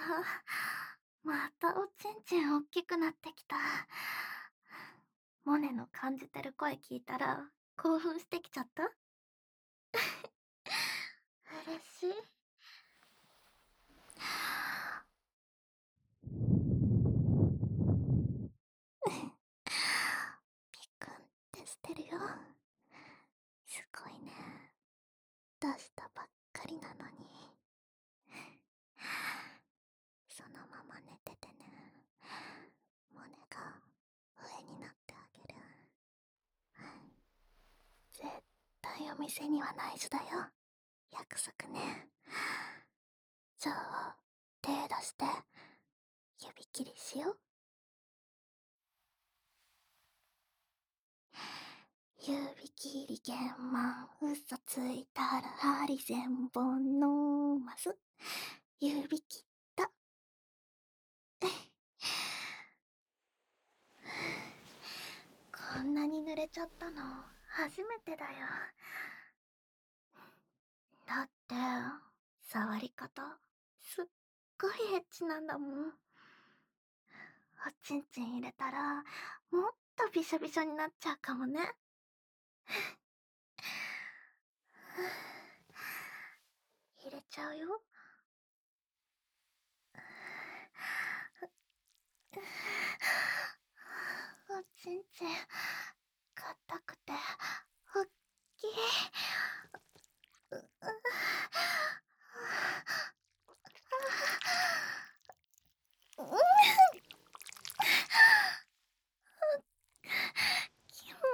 またおちんちんおっきくなってきた。モネの感じてる声聞いたら興奮してきちゃった。嬉しい。ピクンってしてるよ。すごいね。出したばっかりなのに。そのまま寝ててね。モネが上になってあげる。絶対お店には内緒だよ。約束ね。じゃあ、手出して、指切りしよう。指切り玄満、嘘ついたら針千本のます指切った。こんなに濡れちゃったの初めてだよ。だって触り方すっごいエッチなんだもん。おちんちん入れたらもっとびしょびしょになっちゃうかもね。入れちゃうよ。おちんちん硬くておっきい。気持ちいいよ。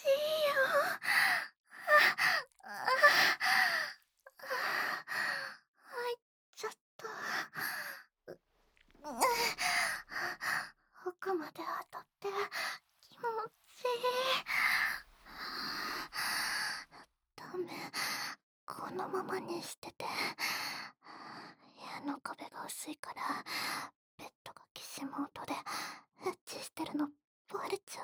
入っちゃった。奥まで当たって気持ちいい。ダメ、このままにしてて。部屋の壁が薄いからベッドがきしむ音でエッチしてるのバレちゃう。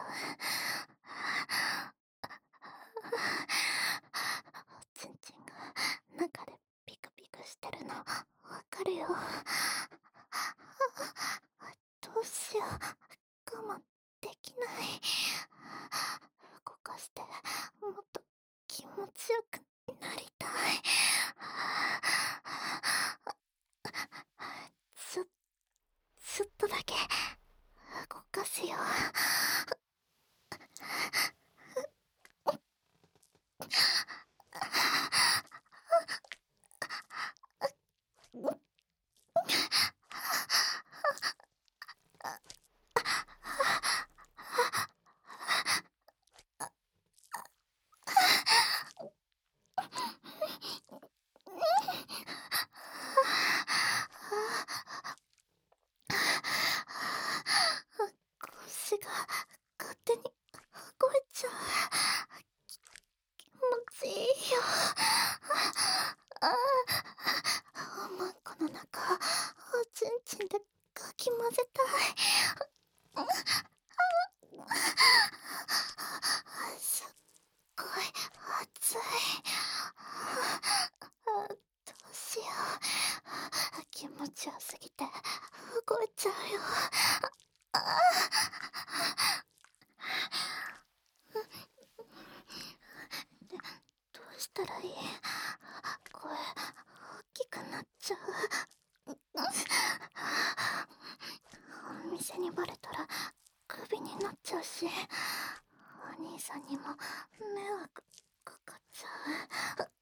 おちんちんが中でピクピクしてるのわかるよ。どうしよう、我慢できない。動かしてもっと気持ちよくなりたい。ちょちょっとだけ動かすよ。腰が勝手に動いちゃう。気持ちいいよ。おまんこの中おちんちんでかき混ぜたい。すっごい熱い。どうしよう、気持ちよすぎて動いちゃうよ。どうしたらいい、声大きくなっちゃう。お店にバレたらクビになっちゃうし、お兄さんにも迷惑かかっちゃう。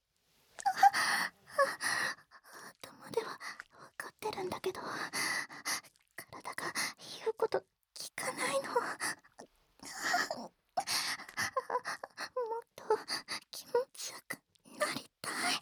頭では分かってるんだけど体が言うこと聞かないの。もっと気持ちよくなりたい。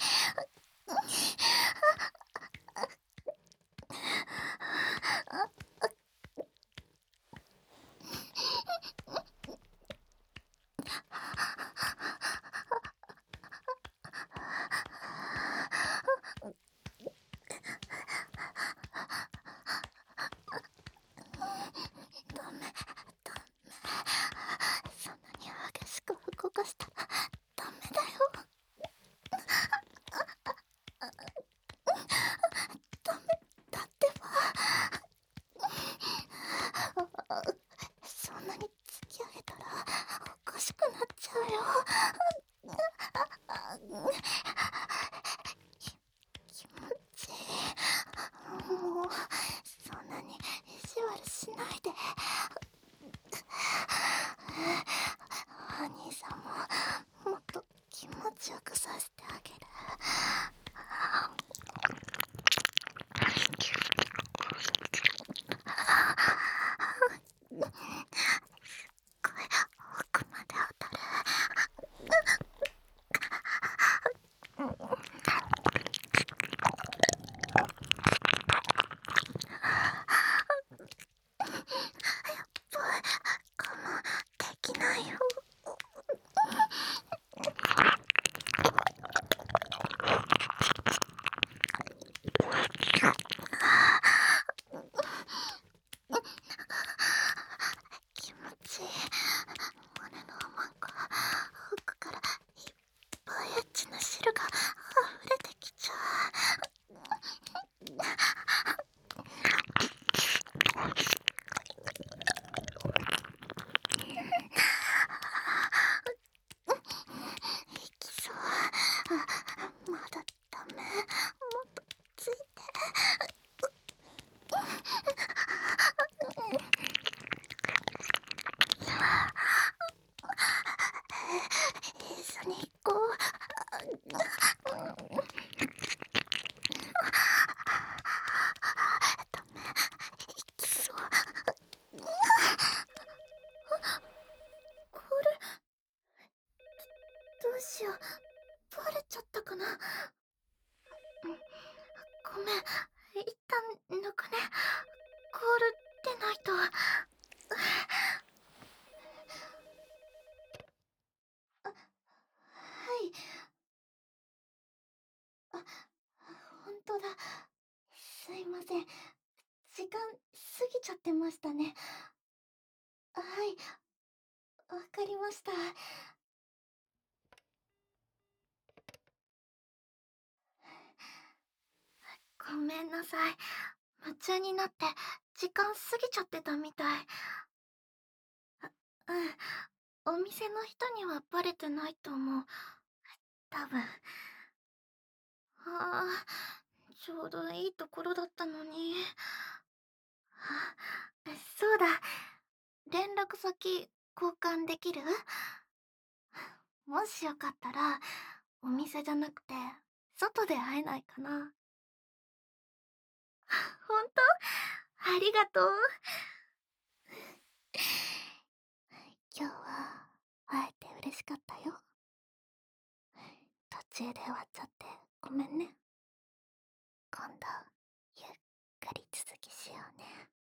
一緒に行こう。ダメ、行きそう。これ、どうしよう。バレちゃったかな。ごめん、一旦抜くね。コール出ないと。あ、はい。あ、ほんとだ。すいません。時間過ぎちゃってましたね。はい、わかりました。ごめんなさい。夢中になって時間過ぎちゃってたみたい。うん、お店の人にはバレてないと思う。多分。ああ、ちょうどいいところだったのに。あ、そうだ。連絡先交換できる？もしよかったら、お店じゃなくて、外で会えないかな。ほんと？ありがとう。今日は会えて嬉しかったよ。途中で終わっちゃってごめんね。今度ゆっくり続きしようね。